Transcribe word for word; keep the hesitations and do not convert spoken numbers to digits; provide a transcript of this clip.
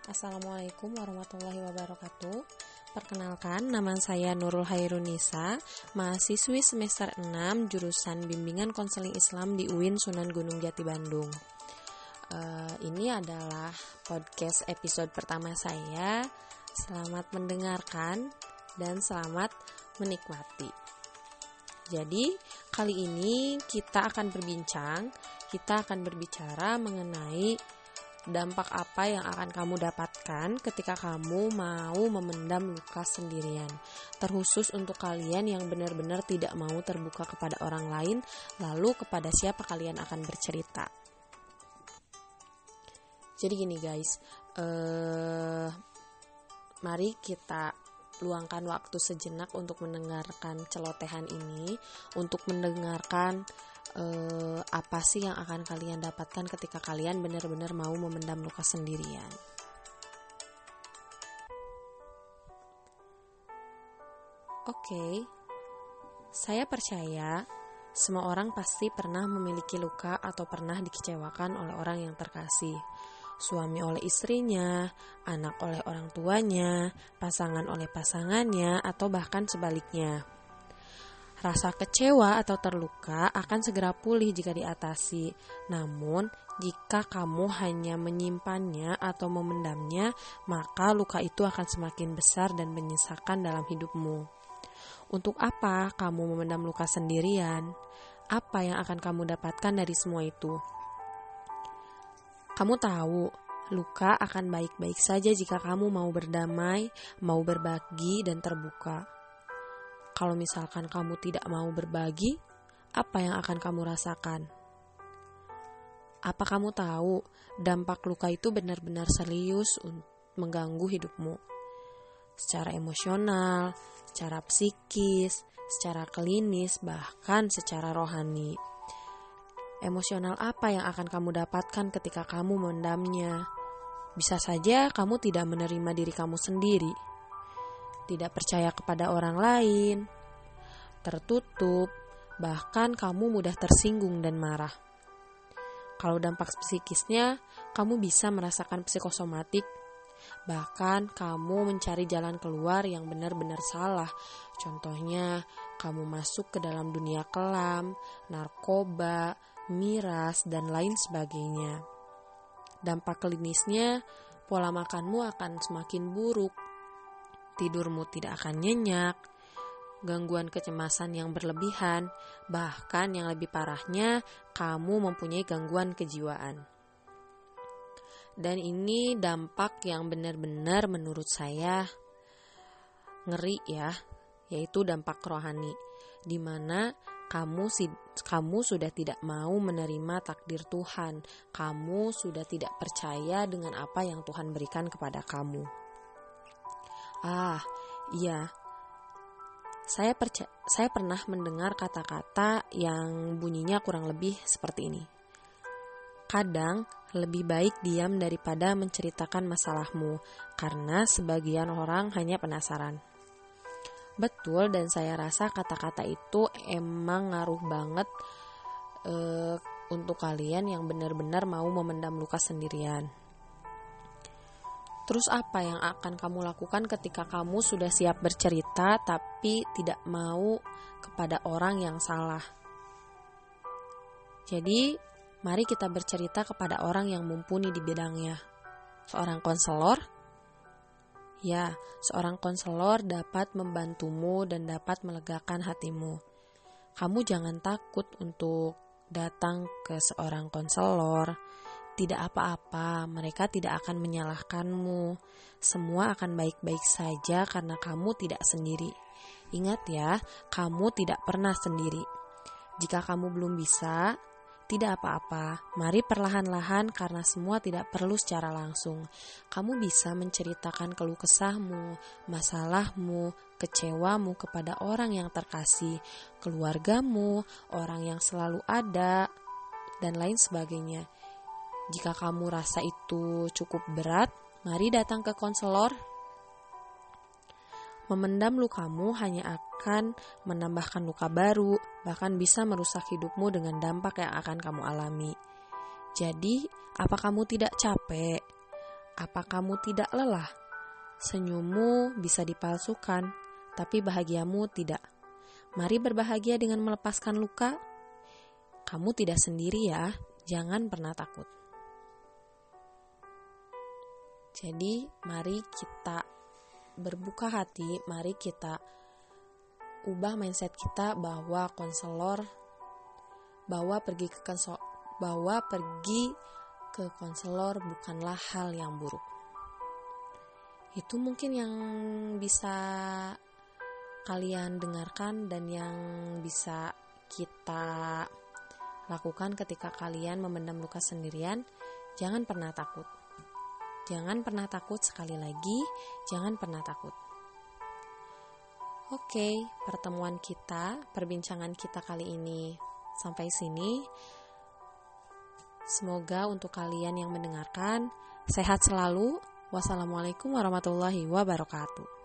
Assalamualaikum warahmatullahi wabarakatuh. Perkenalkan, nama saya Nurul Hairunisa, mahasiswi semester enam jurusan Bimbingan Konseling Islam di U I N Sunan Gunung Jati Bandung. Uh, ini adalah podcast episode pertama saya. Selamat mendengarkan dan selamat menikmati. Jadi, kali ini kita akan berbincang, kita akan berbicara mengenai dampak apa yang akan kamu dapatkan ketika kamu mau memendam luka sendirian. Terkhusus untuk kalian yang benar-benar tidak mau terbuka kepada orang lain, lalu kepada siapa kalian akan bercerita. Jadi gini guys, eh, mari kita luangkan waktu sejenak untuk mendengarkan celotehan ini, untuk mendengarkan Uh, apa sih yang akan kalian dapatkan ketika kalian benar-benar mau memendam luka sendirian. Oke, okay. Saya percaya semua orang pasti pernah memiliki luka atau pernah dikecewakan oleh orang yang terkasih. Suami oleh istrinya, anak oleh orang tuanya, pasangan oleh pasangannya, atau bahkan sebaliknya. Rasa kecewa atau terluka akan segera pulih jika diatasi. Namun, jika kamu hanya menyimpannya atau memendamnya, maka luka itu akan semakin besar dan menyisakan dalam hidupmu. Untuk apa kamu memendam luka sendirian? Apa yang akan kamu dapatkan dari semua itu? Kamu tahu, luka akan baik-baik saja jika kamu mau berdamai, mau berbagi, dan terbuka. Kalau misalkan kamu tidak mau berbagi, apa yang akan kamu rasakan? Apa kamu tahu dampak luka itu benar-benar serius mengganggu hidupmu? Secara emosional, secara psikis, secara klinis, bahkan secara rohani. Emosional apa yang akan kamu dapatkan ketika kamu memendamnya? Bisa saja kamu tidak menerima diri kamu sendiri, tidak percaya kepada orang lain, tertutup, bahkan kamu mudah tersinggung dan marah. Kalau dampak psikisnya, kamu bisa merasakan psikosomatik, bahkan kamu mencari jalan keluar yang benar-benar salah. Contohnya, kamu masuk ke dalam dunia kelam, narkoba, miras, dan lain sebagainya. Dampak klinisnya, pola makanmu akan semakin buruk, tidurmu tidak akan nyenyak, gangguan kecemasan yang berlebihan, bahkan yang lebih parahnya, kamu mempunyai gangguan kejiwaan. Dan ini dampak yang benar-benar menurut saya ngeri ya, yaitu dampak rohani, di mana kamu, kamu sudah tidak mau menerima takdir Tuhan, kamu sudah tidak percaya dengan apa yang Tuhan berikan kepada kamu. Ah, iya. Saya percaya, saya pernah mendengar kata-kata yang bunyinya kurang lebih seperti ini. Kadang lebih baik diam daripada menceritakan masalahmu, karena sebagian orang hanya penasaran. Betul, dan saya rasa kata-kata itu emang ngaruh banget eh, untuk kalian yang benar-benar mau memendam luka sendirian. Terus apa yang akan kamu lakukan ketika kamu sudah siap bercerita tapi tidak mau kepada orang yang salah? Jadi, mari kita bercerita kepada orang yang mumpuni di bidangnya. Seorang konselor? Ya, seorang konselor dapat membantumu dan dapat melegakan hatimu. Kamu jangan takut untuk datang ke seorang konselor. Tidak apa-apa, mereka tidak akan menyalahkanmu. Semua akan baik-baik saja karena kamu tidak sendiri. Ingat ya, kamu tidak pernah sendiri. Jika kamu belum bisa, tidak apa-apa. Mari perlahan-lahan karena semua tidak perlu secara langsung. Kamu bisa menceritakan keluh kesahmu, masalahmu, kecewamu kepada orang yang terkasih, keluargamu, orang yang selalu ada, dan lain sebagainya. Jika kamu rasa itu cukup berat, mari datang ke konselor. Memendam lukamu hanya akan menambahkan luka baru, bahkan bisa merusak hidupmu dengan dampak yang akan kamu alami. Jadi, apa kamu tidak capek? Apa kamu tidak lelah? Senyummu bisa dipalsukan, tapi bahagiamu tidak. Mari berbahagia dengan melepaskan luka. Kamu tidak sendiri ya, jangan pernah takut. Jadi, mari kita berbuka hati, mari kita ubah mindset kita bahwa konselor, bahwa pergi ke konselor, bahwa pergi ke konselor bukanlah hal yang buruk. Itu mungkin yang bisa kalian dengarkan dan yang bisa kita lakukan ketika kalian memendam luka sendirian. Jangan pernah takut. Jangan pernah takut, sekali lagi, jangan pernah takut. Oke, pertemuan kita, perbincangan kita kali ini sampai sini. Semoga untuk kalian yang mendengarkan sehat selalu. Wassalamualaikum warahmatullahi wabarakatuh.